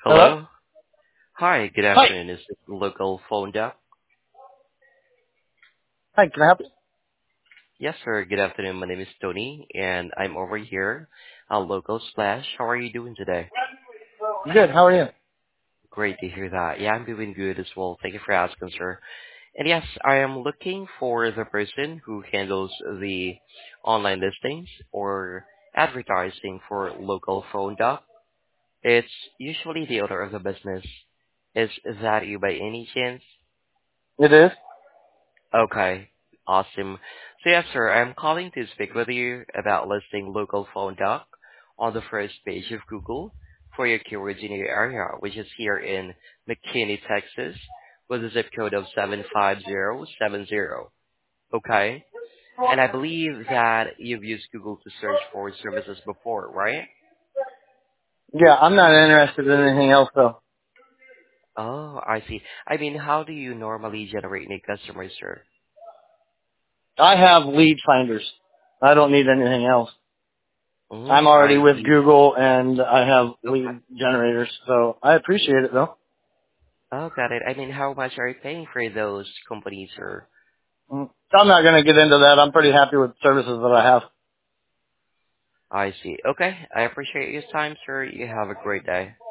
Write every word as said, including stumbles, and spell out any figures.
Hello? Hello. Hi, good Hi. afternoon. Is this the local phone doc? Hi, can I help you? Yes, sir. Good afternoon. My name is Tony, and I'm over here on Local Splash. How are you doing today? Good, how are you? Great to hear that. Yeah, I'm doing good as well. Thank you for asking, sir. And yes, I am looking for the person who handles the online listings or advertising for local phone doc. It's usually the owner of the business. Is that you by any chance? It is? Okay, awesome. So yes, sir, I'm calling to speak with you about listing local phone doc on the first page of Google for your keywords in your area, which is here in McKinney, Texas, with a zip code of seven five zero seven zero. Okay? And I believe that you've used Google to search for services before, right? Yeah, I'm not interested in anything else though. Oh, I see. I mean, how do you normally generate new customers, sir? I have lead finders. I don't need anything else. I'm Mm, already I with see. Google and I have Okay. lead generators, so I appreciate it though. Oh, got it. I mean, how much are you paying for those companies, or Mm. I'm not going to get into that. I'm pretty happy with the services that I have. I see. Okay, I appreciate your time, sir. You have a great day.